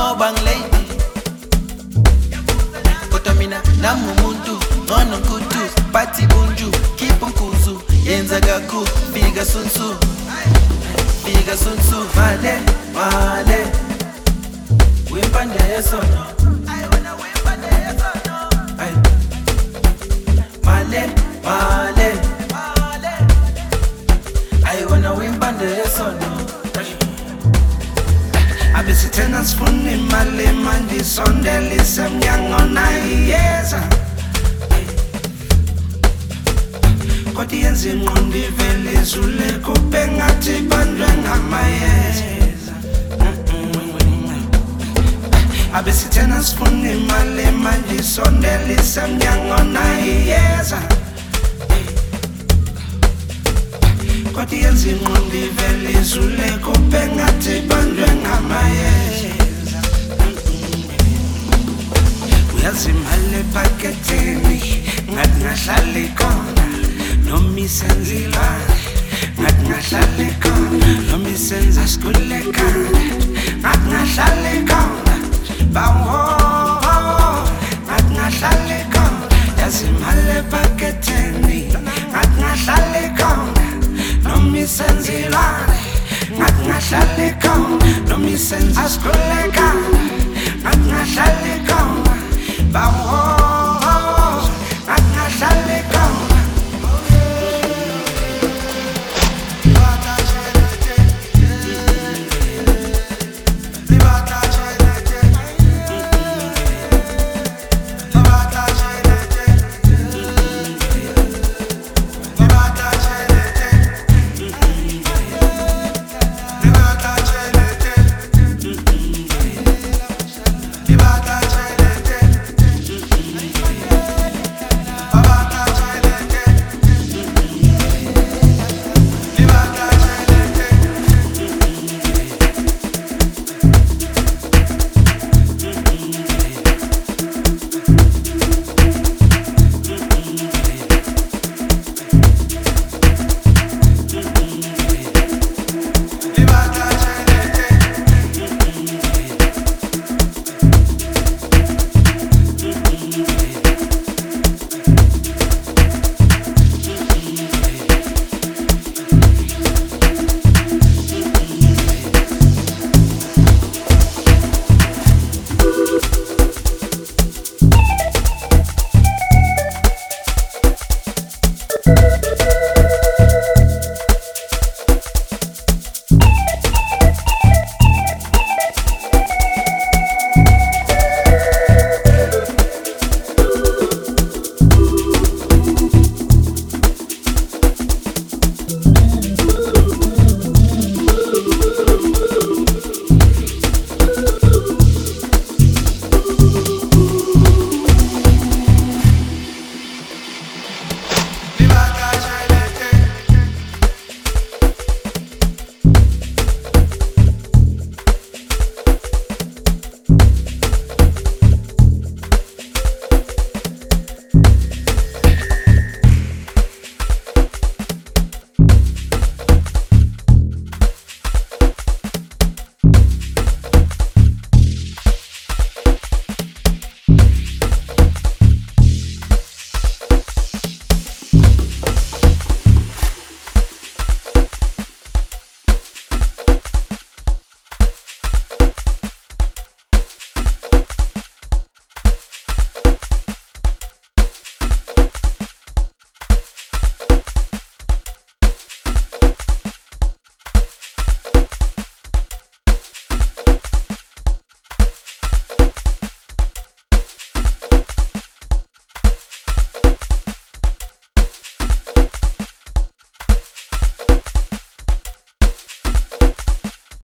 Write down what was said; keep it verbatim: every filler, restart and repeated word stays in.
ngoba ngilady kodwa mina nami umuntu ngono nkutu bathi bunju keep umkhuzu yenza kakhulu fika sunsu fika sunsu male male wimpande yesono wimpande yesono male male I wanna wimpande yesono abisithena sifuna imali manje sondelise emnyango nayiyeza kodwa yenza ingqondo ivele izule kube ngathi bandwe ngamayeza abisithena sifuna imali manje sondelise emnyango nayiyeza kodwa yenza ingqondo ivele izule kube ngathi bandwe ngamayeza uyazimali epaketheni ngathi ngahlali khona noma isenzilwane ngathi ngahlali khona noma isenza sikule ekhanda ngathi ngahlali khona bawo ngathi ngahlali khona yazimali epaketheni ngathi ngahlali khona noma isenzilwane ngathi ngahlali khona noma isenza sikule ekhanda ngathi ngahlali khona bawo ngathi ngahlali